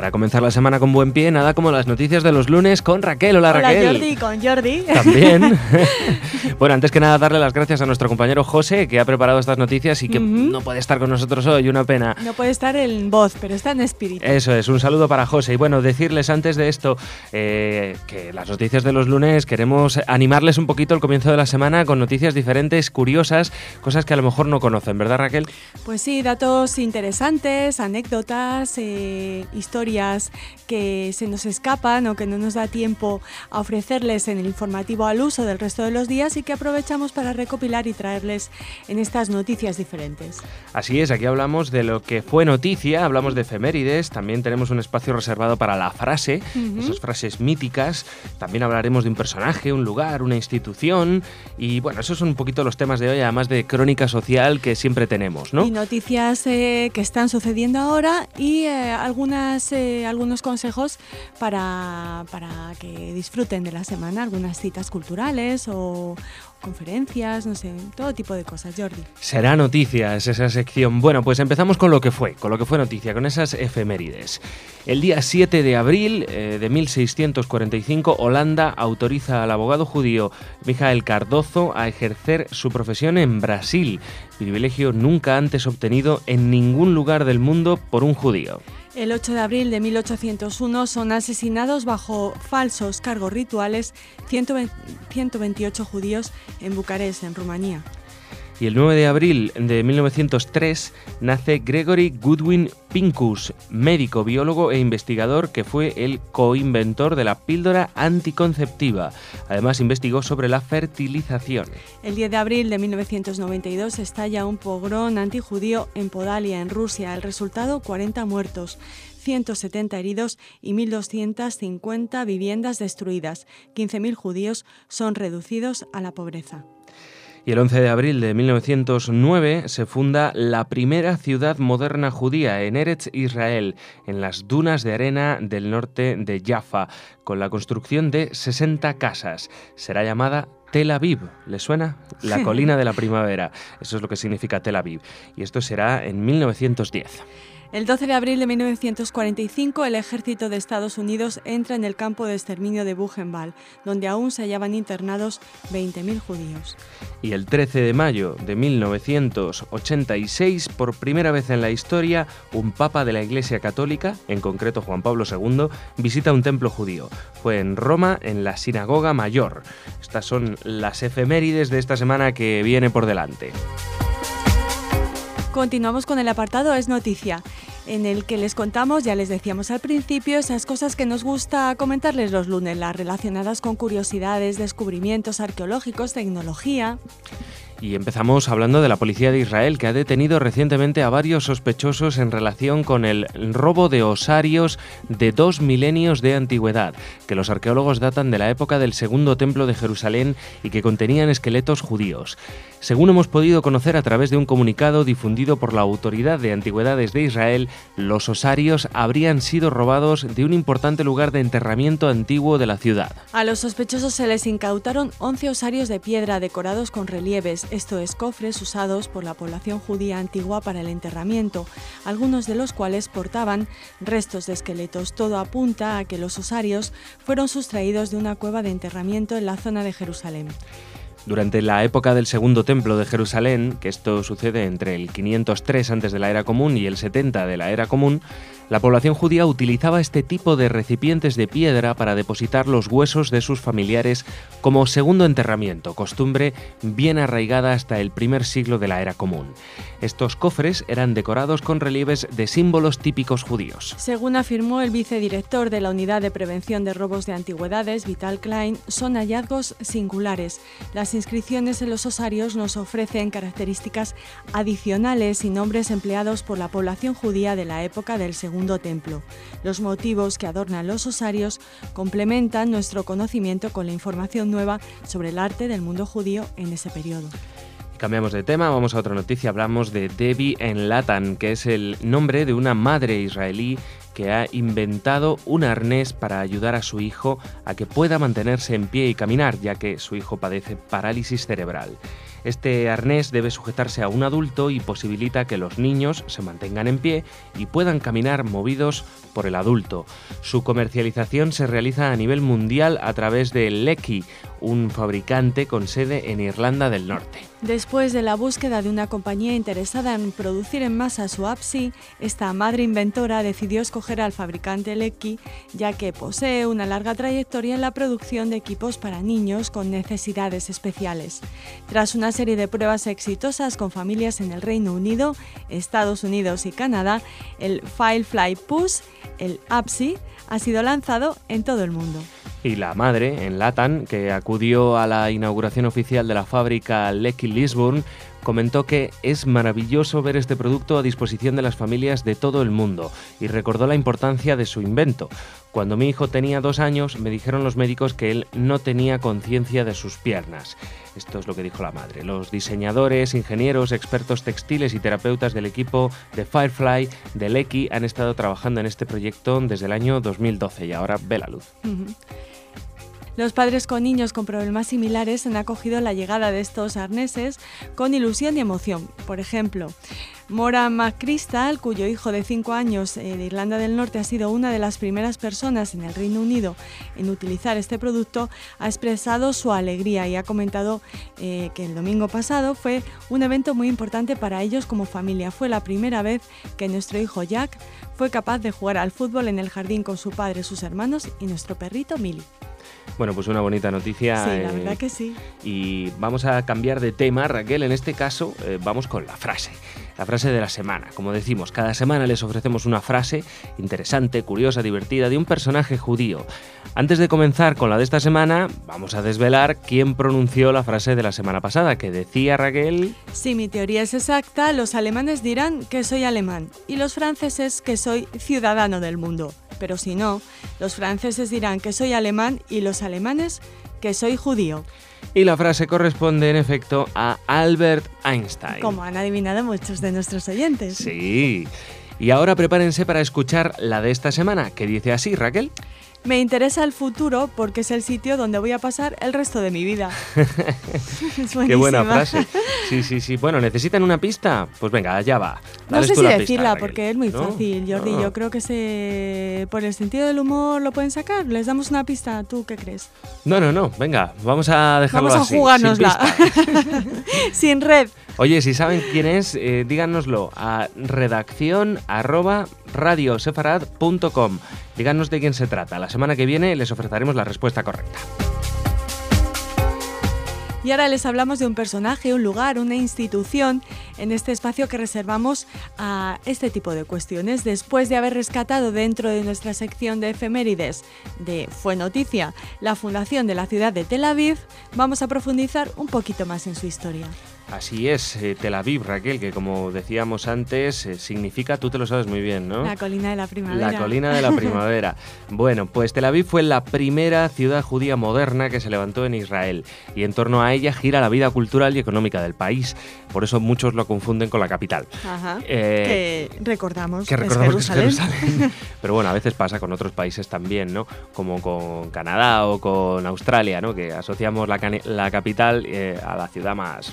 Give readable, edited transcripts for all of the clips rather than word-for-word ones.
para comenzar la semana con buen pie, nada como las noticias de los lunes con Raquel. Hola Raquel. Hola Jordi, con Jordi. También. Bueno, antes que nada darle las gracias a nuestro compañero José, que ha preparado estas noticias y que no puede estar con nosotros hoy, una pena. No puede estar en voz, pero está en espíritu. Eso es, un saludo para José. Y bueno, decirles antes de esto que las noticias de los lunes queremos animarles un poquito el comienzo de la semana con noticias diferentes, curiosas, cosas que a lo mejor no conocen, ¿verdad Raquel? Pues sí, datos interesantes, anécdotas, historias que se nos escapan o que no nos da tiempo a ofrecerles en el informativo al uso del resto de los días y que aprovechamos para recopilar y traerles en estas noticias diferentes. Así es, aquí hablamos de lo que fue noticia, hablamos de efemérides, también tenemos un espacio reservado para la frase, esas frases míticas, también hablaremos de un personaje, un lugar, una institución y bueno, esos son un poquito los temas de hoy, además de crónica social que siempre tenemos, ¿no? Y noticias que están sucediendo ahora y algunos consejos para que disfruten de la semana, algunas citas culturales o conferencias, no sé, todo tipo de cosas, Jordi. Será noticias esa sección. Bueno, pues empezamos con lo que fue noticia, con esas efemérides. El día 7 de abril de 1645, Holanda autoriza al abogado judío Michael Cardozo a ejercer su profesión en Brasil, privilegio nunca antes obtenido en ningún lugar del mundo por un judío. El 8 de abril de 1801 son asesinados bajo falsos cargos rituales 128 judíos en Bucarest, en Rumanía. Y el 9 de abril de 1903 nace Gregory Goodwin Pincus, médico, biólogo e investigador que fue el coinventor de la píldora anticonceptiva. Además investigó sobre la fertilización. El 10 de abril de 1992 estalla un pogrón antijudío en Podalia, en Rusia. El resultado, 40 muertos. 170 heridos y 1.250 viviendas destruidas. 15.000 judíos son reducidos a la pobreza. Y el 11 de abril de 1909 se funda la primera ciudad moderna judía en Eretz Israel, en las dunas de arena del norte de Jaffa, con la construcción de 60 casas. Será llamada Tel Aviv, ¿le suena? La colina de la primavera. Eso es lo que significa Tel Aviv. Y esto será en 1910. El 12 de abril de 1945, el ejército de Estados Unidos entra en el campo de exterminio de Buchenwald, donde aún se hallaban internados 20.000 judíos. Y el 13 de mayo de 1986, por primera vez en la historia, un papa de la Iglesia Católica, en concreto Juan Pablo II, visita un templo judío. Fue en Roma, en la Sinagoga Mayor. Estas son las efemérides de esta semana que viene por delante. Continuamos con el apartado Es Noticia, en el que les contamos, ya les decíamos al principio, esas cosas que nos gusta comentarles los lunes, las relacionadas con curiosidades, descubrimientos arqueológicos, tecnología. Y empezamos hablando de la policía de Israel, que ha detenido recientemente a varios sospechosos en relación con el robo de osarios de 2 milenios de antigüedad, que los arqueólogos datan de la época del Segundo Templo de Jerusalén y que contenían esqueletos judíos. Según hemos podido conocer a través de un comunicado difundido por la Autoridad de Antigüedades de Israel, los osarios habrían sido robados de un importante lugar de enterramiento antiguo de la ciudad. A los sospechosos se les incautaron 11 osarios de piedra decorados con relieves, esto es, cofres usados por la población judía antigua para el enterramiento, algunos de los cuales portaban restos de esqueletos. Todo apunta a que los osarios fueron sustraídos de una cueva de enterramiento en la zona de Jerusalén. Durante la época del Segundo Templo de Jerusalén, que esto sucede entre el 503 antes de la Era Común y el 70 de la Era Común, la población judía utilizaba este tipo de recipientes de piedra para depositar los huesos de sus familiares como segundo enterramiento, costumbre bien arraigada hasta el primer siglo de la Era Común. Estos cofres eran decorados con relieves de símbolos típicos judíos. Según afirmó el vicedirector de la Unidad de Prevención de Robos de Antigüedades, Vital Klein, son hallazgos singulares. Las inscripciones en los osarios nos ofrecen características adicionales y nombres empleados por la población judía de la época del Segundo Templo. Los motivos que adornan los osarios complementan nuestro conocimiento con la información nueva sobre el arte del mundo judío en ese periodo. Cambiamos de tema, vamos a otra noticia. Hablamos de Debbie Enlatan, que es el nombre de una madre israelí que ha inventado un arnés para ayudar a su hijo a que pueda mantenerse en pie y caminar, ya que su hijo padece parálisis cerebral. Este arnés debe sujetarse a un adulto y posibilita que los niños se mantengan en pie y puedan caminar movidos por el adulto. Su comercialización se realiza a nivel mundial a través de Lecky, un fabricante con sede en Irlanda del Norte. Después de la búsqueda de una compañía interesada en producir en masa su APSI, esta madre inventora decidió escoger al fabricante Lecky, ya que posee una larga trayectoria en la producción de equipos para niños con necesidades especiales. Tras una serie de pruebas exitosas con familias en el Reino Unido, Estados Unidos y Canadá, el Firefly Push, el APSI, ha sido lanzado en todo el mundo. Y la madre, en LATAM, que acudió a la inauguración oficial de la fábrica Lecky Lisburn, comentó que es maravilloso ver este producto a disposición de las familias de todo el mundo y recordó la importancia de su invento. Cuando mi hijo tenía 2 años, me dijeron los médicos que él no tenía conciencia de sus piernas. Esto es lo que dijo la madre. Los diseñadores, ingenieros, expertos textiles y terapeutas del equipo de Firefly de Lecky han estado trabajando en este proyecto desde el año 2012 y ahora ve la luz. Los padres con niños con problemas similares han acogido la llegada de estos arneses con ilusión y emoción. Por ejemplo, Maura McChrystal, cuyo hijo de 5 años de Irlanda del Norte ha sido una de las primeras personas en el Reino Unido en utilizar este producto, ha expresado su alegría y ha comentado que el domingo pasado fue un evento muy importante para ellos como familia. Fue la primera vez que nuestro hijo Jack fue capaz de jugar al fútbol en el jardín con su padre, sus hermanos y nuestro perrito Millie. Bueno, pues una bonita noticia. Sí, la verdad que sí. Y vamos a cambiar de tema, Raquel. En este caso, vamos con la frase de la semana. Como decimos, cada semana les ofrecemos una frase interesante, curiosa, divertida de un personaje judío. Antes de comenzar con la de esta semana, vamos a desvelar quién pronunció la frase de la semana pasada, que decía, Raquel... Si mi teoría es exacta, los alemanes dirán que soy alemán y los franceses que soy ciudadano del mundo. Pero si no, los franceses dirán que soy alemán y los alemanes que soy judío. Y la frase corresponde, en efecto, a Albert Einstein. Como han adivinado muchos de nuestros oyentes. Sí. Y ahora prepárense para escuchar la de esta semana, que dice así, Raquel. Me interesa el futuro porque es el sitio donde voy a pasar el resto de mi vida. Es buenísima. Qué buena frase. Sí. Bueno, ¿necesitan una pista? Pues venga, allá va. No sé si decirla, Raquel, porque es muy fácil, Jordi. No. Yo creo que por el sentido del humor lo pueden sacar. ¿Les damos una pista? ¿Tú qué crees? No. Venga, vamos a dejarlo así. Vamos a jugárnosla. Sin red. Oye, si saben quién es, díganoslo a redacción@radiosefarad.com. Díganos de quién se trata. La semana que viene les ofreceremos la respuesta correcta. Y ahora les hablamos de un personaje, un lugar, una institución en este espacio que reservamos a este tipo de cuestiones. Después de haber rescatado dentro de nuestra sección de efemérides de Fue Noticia la fundación de la ciudad de Tel Aviv, vamos a profundizar un poquito más en su historia. Así es, Tel Aviv, Raquel, que como decíamos antes, significa, tú te lo sabes muy bien, ¿no? La colina de la primavera. La colina de la primavera. Bueno, pues Tel Aviv fue la primera ciudad judía moderna que se levantó en Israel y en torno a ella gira la vida cultural y económica del país. Por eso muchos lo confunden con la capital. Ajá, que recordamos que es Jerusalén. Pero bueno, a veces pasa con otros países también, ¿no? Como con Canadá o con Australia, ¿no? Que asociamos la capital a la ciudad más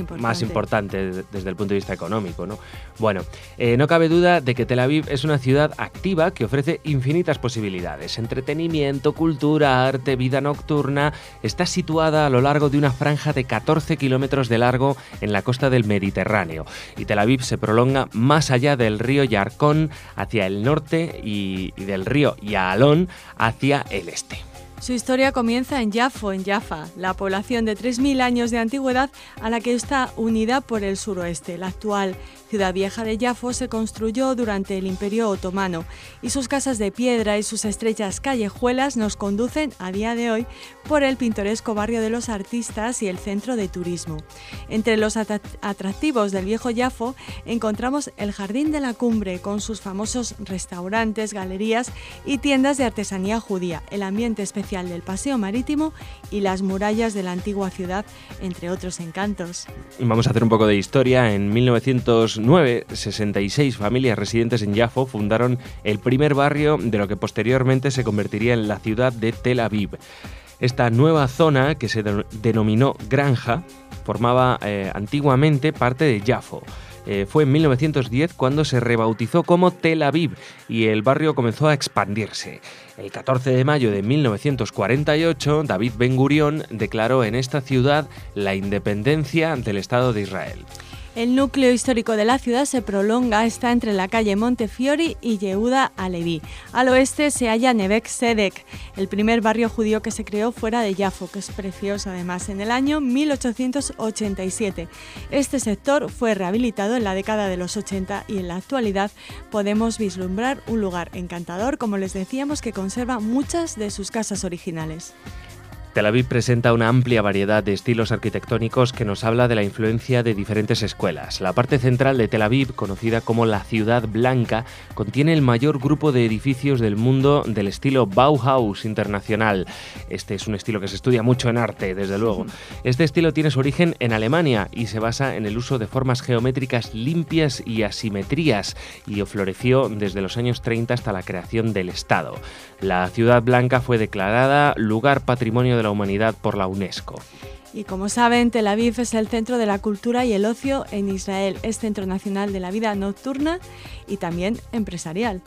importante desde el punto de vista económico, ¿no? Bueno, no cabe duda de que Tel Aviv es una ciudad activa que ofrece infinitas posibilidades. Entretenimiento, cultura, arte, vida nocturna. Está situada a lo largo de una franja de 14 kilómetros de largo en la costa del Mediterráneo. Y Tel Aviv se prolonga más allá del río Yarkón hacia el norte y del río Yaalón hacia el este. Su historia comienza en Yafo, en Jaffa, la población de 3.000 años de antigüedad a la que está unida por el suroeste. La actual ciudad vieja de Yafo se construyó durante el Imperio Otomano y sus casas de piedra y sus estrechas callejuelas nos conducen a día de hoy por el pintoresco barrio de los artistas y el centro de turismo. Entre los atractivos del viejo Yafo encontramos el Jardín de la Cumbre con sus famosos restaurantes, galerías y tiendas de artesanía judía, el ambiente especial del paseo marítimo y las murallas de la antigua ciudad, entre otros encantos. Vamos a hacer un poco de historia. En 1909, 66 familias residentes en Yafo fundaron el primer barrio de lo que posteriormente se convertiría en la ciudad de Tel Aviv. Esta nueva zona, que se denominó Granja, formaba antiguamente parte de Yafo. Fue en 1910 cuando se rebautizó como Tel Aviv y el barrio comenzó a expandirse. El 14 de mayo de 1948, David Ben Gurión declaró en esta ciudad la independencia del Estado de Israel. El núcleo histórico de la ciudad se prolonga, está entre la calle Montefiori y Yehuda Alevi. Al oeste se halla Neve Tzedek, el primer barrio judío que se creó fuera de Yafo, que es precioso además, en el año 1887. Este sector fue rehabilitado en la década de los 80 y en la actualidad podemos vislumbrar un lugar encantador, como les decíamos, que conserva muchas de sus casas originales. Tel Aviv presenta una amplia variedad de estilos arquitectónicos que nos habla de la influencia de diferentes escuelas. La parte central de Tel Aviv, conocida como la Ciudad Blanca, contiene el mayor grupo de edificios del mundo del estilo Bauhaus internacional. Este es un estilo que se estudia mucho en arte, desde luego. Este estilo tiene su origen en Alemania y se basa en el uso de formas geométricas limpias y asimetrías, y floreció desde los años 30 hasta la creación del Estado. La Ciudad Blanca fue declarada Lugar Patrimonio de la Humanidad por la UNESCO. Y como saben, Tel Aviv es el centro de la cultura y el ocio en Israel. Es centro nacional de la vida nocturna y también empresarial.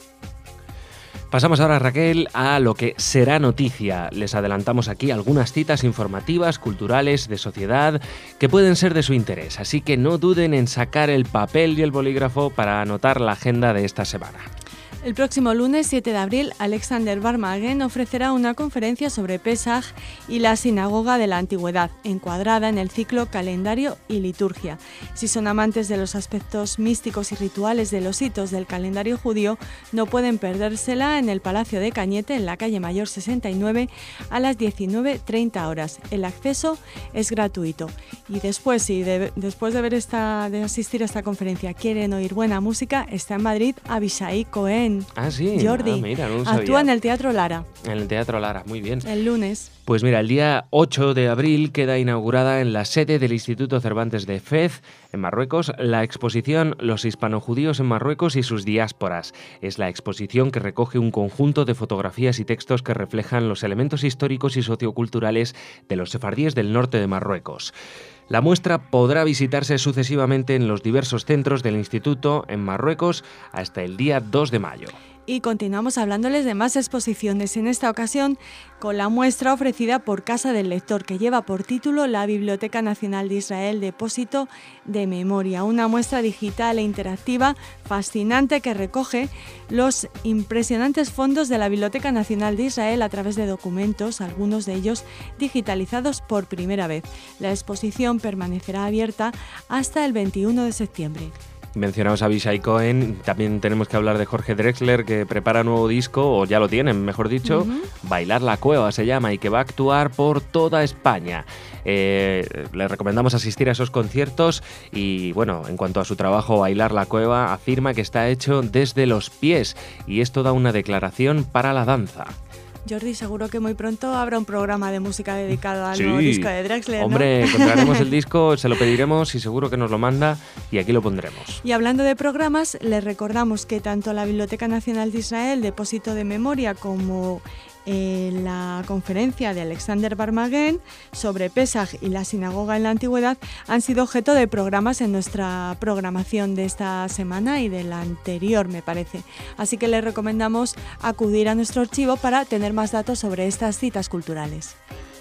Pasamos ahora, Raquel, a lo que será noticia. Les adelantamos aquí algunas citas informativas, culturales, de sociedad, que pueden ser de su interés. Así que no duden en sacar el papel y el bolígrafo para anotar la agenda de esta semana. El próximo lunes 7 de abril, Alexander Barmaguen ofrecerá una conferencia sobre Pesaj y la sinagoga de la antigüedad, encuadrada en el ciclo Calendario y Liturgia. Si son amantes de los aspectos místicos y rituales de los hitos del calendario judío, no pueden perdérsela en el Palacio de Cañete, en la calle Mayor 69, a las 19:30 horas. El acceso es gratuito. Y después, después de asistir a esta conferencia, quieren oír buena música, está en Madrid Abishai Cohen. Ah, sí. Jordi, mira, no lo sabía. actúa en el Teatro Lara. En el Teatro Lara, muy bien. El lunes. Pues mira, el día 8 de abril queda inaugurada en la sede del Instituto Cervantes de Fez, en Marruecos, la exposición Los hispanojudíos en Marruecos y sus diásporas. Es la exposición que recoge un conjunto de fotografías y textos que reflejan los elementos históricos y socioculturales de los sefardíes del norte de Marruecos. La muestra podrá visitarse sucesivamente en los diversos centros del instituto en Marruecos hasta el día 2 de mayo. Y continuamos hablándoles de más exposiciones, en esta ocasión con la muestra ofrecida por Casa del Lector, que lleva por título La Biblioteca Nacional de Israel, Depósito de Memoria, una muestra digital e interactiva fascinante que recoge los impresionantes fondos de la Biblioteca Nacional de Israel a través de documentos, algunos de ellos digitalizados por primera vez. La exposición permanecerá abierta hasta el 21 de septiembre. Mencionamos a Abishai Cohen, también tenemos que hablar de Jorge Drexler, que prepara nuevo disco, o ya lo tienen, mejor dicho, Bailar la Cueva se llama, y que va a actuar por toda España. Le recomendamos asistir a esos conciertos y, bueno, en cuanto a su trabajo Bailar la Cueva, afirma que está hecho desde los pies, y esto da una declaración para la danza. Jordi, seguro que muy pronto habrá un programa de música dedicado al nuevo disco de Drexler, ¿no? Hombre, encontraremos el disco, se lo pediremos y seguro que nos lo manda y aquí lo pondremos. Y hablando de programas, les recordamos que tanto la Biblioteca Nacional de Israel, Depósito de Memoria, como la conferencia de Alexander Barmaguen sobre Pesaj y la sinagoga en la antigüedad han sido objeto de programas en nuestra programación de esta semana y de la anterior, me parece. Así que les recomendamos acudir a nuestro archivo para tener más datos sobre estas citas culturales.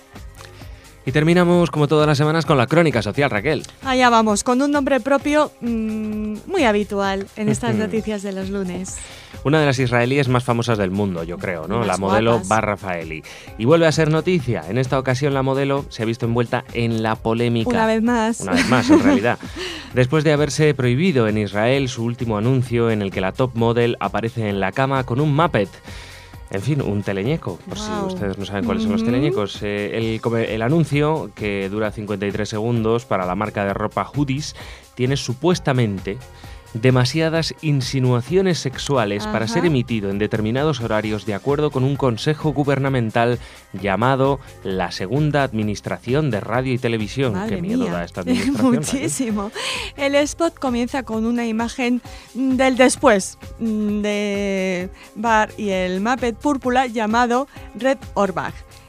Y terminamos, como todas las semanas, con la crónica social, Raquel. Allá vamos, con un nombre propio muy habitual en estas noticias de los lunes. Una de las israelíes más famosas del mundo, yo creo, ¿no? La modelo guapas. Bar Rafaeli. Y vuelve a ser noticia. En esta ocasión la modelo se ha visto envuelta en la polémica. Una vez más. Una vez más, en realidad. Después de haberse prohibido en Israel su último anuncio en el que la top model aparece en la cama con un Muppet. En fin, un teleñeco, por si ustedes no saben cuáles son los teleñecos. El anuncio, que dura 53 segundos para la marca de ropa Hoodies, tiene supuestamente demasiadas insinuaciones sexuales para ser emitido en determinados horarios de acuerdo con un consejo gubernamental llamado la Segunda Administración de Radio y Televisión. Madre Qué miedo mía. da esta administración. Muchísimo. El spot comienza con una imagen del después de Bar y el Muppet púrpura llamado Red Orbach.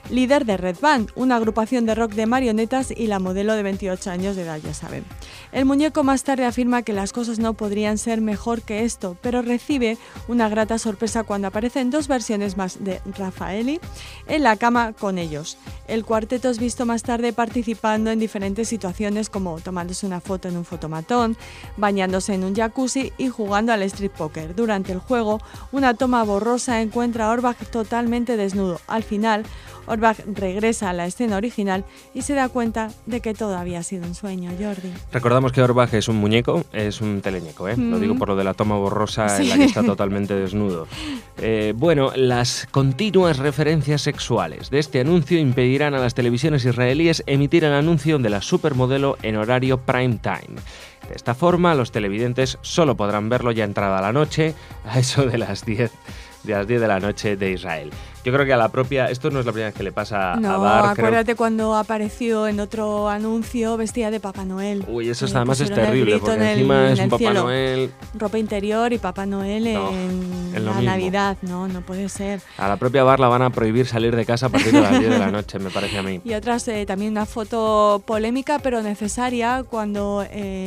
líder de Red Band, una agrupación de rock de marionetas, y la modelo de 28 años de edad, ya saben. El muñeco más tarde afirma que las cosas no podrían ser mejor que esto, pero recibe una grata sorpresa cuando aparecen 2 versiones más de Raffaelli en la cama con ellos. El cuarteto es visto más tarde participando en diferentes situaciones, como tomándose una foto en un fotomatón, bañándose en un jacuzzi y jugando al street poker. Durante el juego, una toma borrosa encuentra a Orbach totalmente desnudo. Al final, Orbach regresa a la escena original y se da cuenta de que todo había sido un sueño, Jordi. Recordamos que Orbach es un muñeco, es un teleñeco, ¿eh? Lo digo por lo de la toma borrosa en la que está totalmente desnudo. Bueno, las continuas referencias sexuales de este anuncio impedirán a las televisiones israelíes emitir el anuncio de la supermodelo en horario prime time. De esta forma, los televidentes solo podrán verlo ya entrada la noche, a eso de las 10 de la noche de Israel. Yo creo que a la propia... Esto no es la primera vez que le pasa a Bar. Acuérdate cuando apareció en otro anuncio vestida de Papá Noel. Uy, eso además es terrible, porque encima es un Papá Noel... Ropa interior y Papá Noel en la mismo. Navidad. No puede ser. A la propia Bar la van a prohibir salir de casa a partir de las 10 de la noche, me parece a mí. Y otras, también una foto polémica, pero necesaria, cuando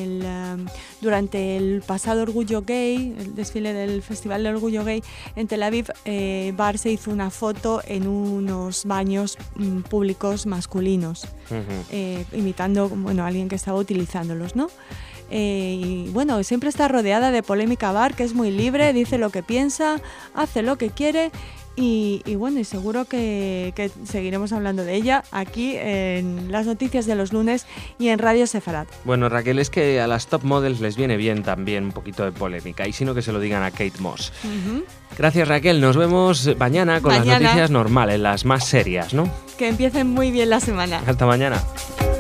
durante el pasado Orgullo Gay, el desfile del Festival del Orgullo Gay en Tel Aviv, Bar se hizo una foto en unos baños públicos masculinos, imitando a alguien que estaba utilizándolos, ¿no? Y bueno, siempre está rodeada de polémica Bar, que es muy libre, dice lo que piensa, hace lo que quiere. Y bueno, y seguro que seguiremos hablando de ella aquí en las noticias de los lunes y en Radio Sefarad. Bueno, Raquel, es que a las top models les viene bien también un poquito de polémica, y si no, que se lo digan a Kate Moss. Gracias, Raquel. Nos vemos mañana con las noticias normales, las más serias, ¿no? Que empiecen muy bien la semana. Hasta mañana.